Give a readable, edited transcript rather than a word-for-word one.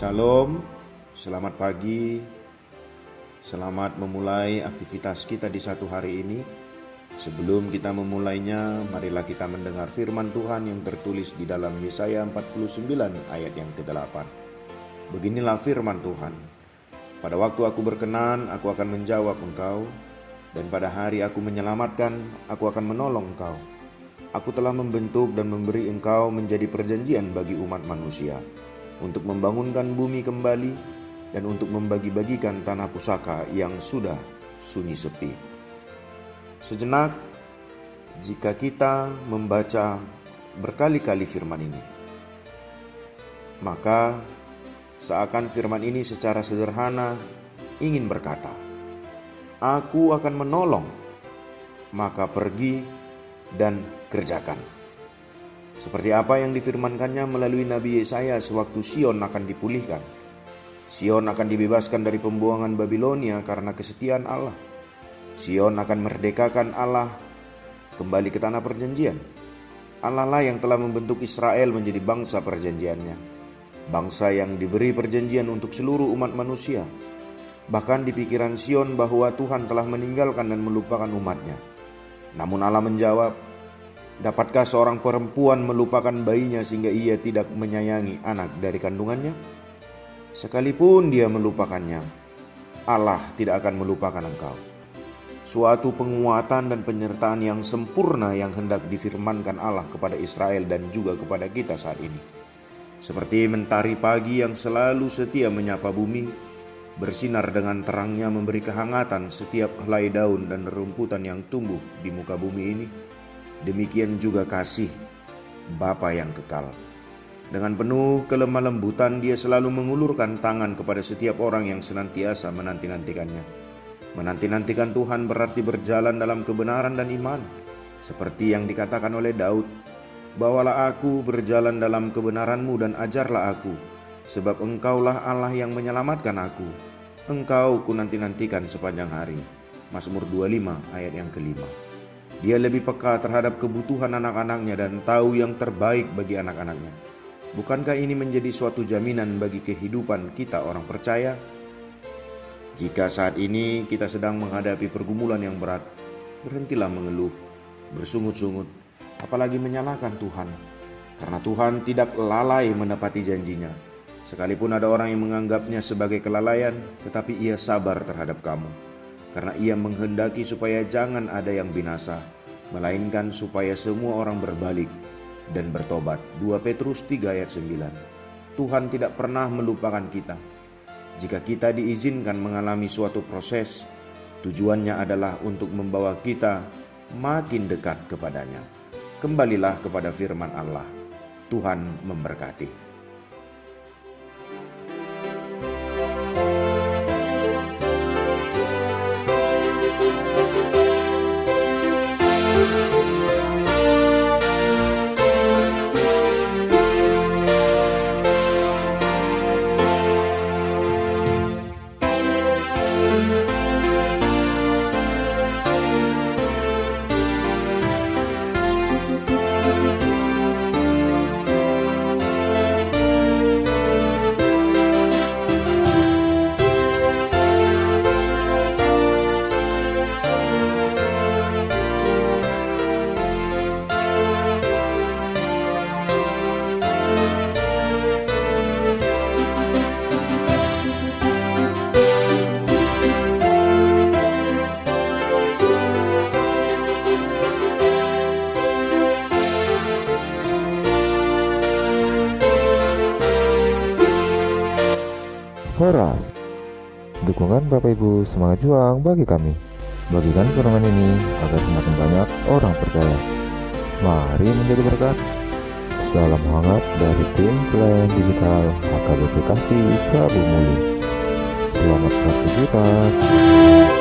Shalom, selamat pagi, selamat memulai aktivitas kita di satu hari ini. Sebelum kita memulainya, marilah kita mendengar firman Tuhan yang tertulis di dalam Yesaya 49 ayat yang ke-8. Beginilah firman Tuhan, pada waktu aku berkenan, aku akan menjawab engkau, dan pada hari aku menyelamatkan, aku akan menolong engkau. Aku telah membentuk dan memberi engkau menjadi perjanjian bagi umat manusia, untuk membangunkan bumi kembali dan untuk membagi-bagikan tanah pusaka yang sudah sunyi sepi. Sejenak, jika kita membaca berkali-kali firman ini, maka seakan firman ini secara sederhana ingin berkata, aku akan menolong, maka pergi dan kerjakan. Seperti apa yang difirmankannya melalui Nabi Yesaya sewaktu Sion akan dipulihkan. Sion akan dibebaskan dari pembuangan Babilonia karena kesetiaan Allah. Sion akan merdekakan Allah kembali ke tanah perjanjian. Allah lah yang telah membentuk Israel menjadi bangsa perjanjiannya. Bangsa yang diberi perjanjian untuk seluruh umat manusia. Bahkan di pikiran Sion bahwa Tuhan telah meninggalkan dan melupakan umatnya. Namun Allah menjawab, dapatkah seorang perempuan melupakan bayinya sehingga ia tidak menyayangi anak dari kandungannya? Sekalipun dia melupakannya, Allah tidak akan melupakan engkau. Suatu penguatan dan penyertaan yang sempurna yang hendak difirmankan Allah kepada Israel dan juga kepada kita saat ini. Seperti mentari pagi yang selalu setia menyapa bumi, bersinar dengan terangnya memberi kehangatan setiap helai daun dan rerumputan yang tumbuh di muka bumi ini. Demikian juga kasih Bapa yang kekal. Dengan penuh kelemah lembutan dia selalu mengulurkan tangan kepada setiap orang yang senantiasa menanti-nantikannya. Menanti-nantikan Tuhan berarti berjalan dalam kebenaran dan iman. Seperti yang dikatakan oleh Daud, bawalah aku berjalan dalam kebenaran-Mu dan ajarlah aku, sebab Engkaulah Allah yang menyelamatkan aku. Engkau ku nanti-nantikan sepanjang hari. Mazmur 25 ayat yang ke-5. Dia lebih peka terhadap kebutuhan anak-anaknya dan tahu yang terbaik bagi anak-anaknya. Bukankah ini menjadi suatu jaminan bagi kehidupan kita orang percaya? Jika saat ini kita sedang menghadapi pergumulan yang berat, berhentilah mengeluh, bersungut-sungut, apalagi menyalahkan Tuhan. Karena Tuhan tidak lalai menepati janjinya. Sekalipun ada orang yang menganggapnya sebagai kelalaian, tetapi ia sabar terhadap kamu. Karena ia menghendaki supaya jangan ada yang binasa, melainkan supaya semua orang berbalik dan bertobat. 2 Petrus 3 ayat 9. Tuhan tidak pernah melupakan kita. Jika kita diizinkan mengalami suatu proses, tujuannya adalah untuk membawa kita makin dekat kepadanya. Kembalilah kepada firman Allah. Tuhan memberkati. Horas, dukungan Bapak Ibu semangat juang bagi kami. Bagikan firman ini agar semakin banyak orang percaya. Mari menjadi berkat. Salam hangat dari tim Plan Digital HKBP Bekasi Prabu Muli. Selamat beraktivitas.